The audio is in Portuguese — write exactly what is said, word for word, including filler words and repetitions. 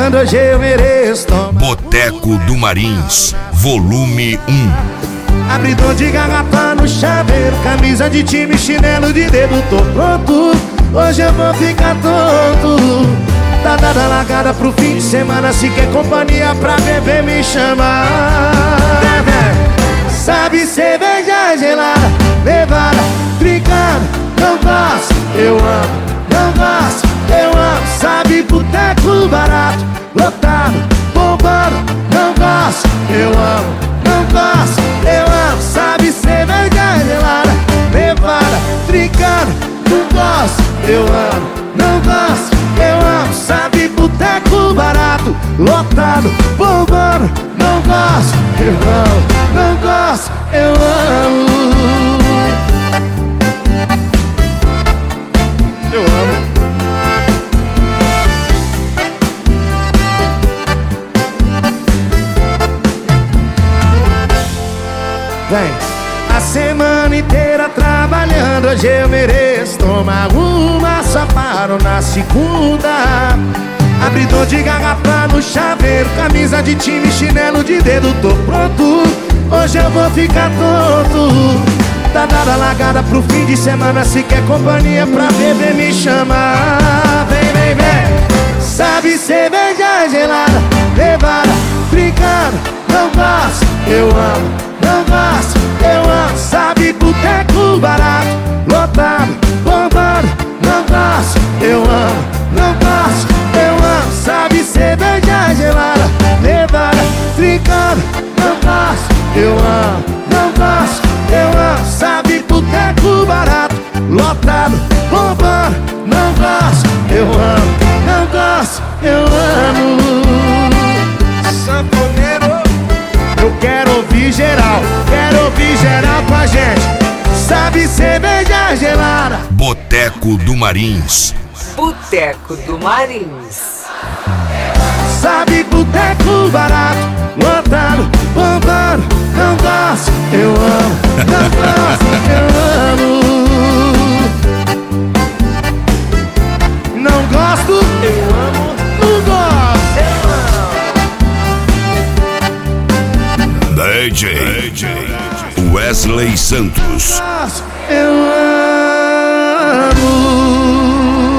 trabalhando, hoje eu mereço tomar. Boteco do Marins, volume um. Abridor de garrafa no chaveiro, camisa de time, chinelo de dedo, tô pronto. Hoje eu vou ficar tonto. Tá dada largada pro fim de semana, se quer companhia pra beber me chama. Sabe cerveja gelada, levada, trincada, não gosto, eu amo, não gosto, eu amo. Sabe boteco barato, lotado, bombando, não gosto, eu amo, não gosto, eu amo. Sabe cerveja gelada, levada, trincada, não gosto, eu amo, não gosto, eu amo. Sabe boteco barato, lotado, bombando, não gosto, eu amo, não gosto, eu amo. Eu amo. Vem. A semana inteira trabalhando, hoje eu mereço tomar uma, só paro na segunda. Abridor de garrafa no chaveiro, camisa de time, chinelo de dedo, tô pronto. Hoje eu vou ficar tonto. Tá dada largada pro fim de semana, se quer companhia pra beber me chama. Vem, vem, vem. Sabe cerveja gelada, levada, trincada, não gosto, eu amo, não gosto, eu amo. Sabe boteco barato, lotado, bombando, não gosto, eu amo, não gosto, eu amo. Sabe cerveja gelada, levada, trincada, não gosto, eu amo, não gosto, eu amo. Sabe boteco barato, lotado, bombando, não gosto, eu amo, não gosto, eu amo. Sanfoneiro, eu quero ouvir geral, quero ouvir geral com a gente. Sabe cerveja gelada, Boteco do Marins. Boteco do Marins. sabe boteco barato, lotado, bombando, não gosto, eu amo, não gosto, eu amo. Não gosto, eu amo, não gosto, eu amo. D J Wesley Santos. Eu amo.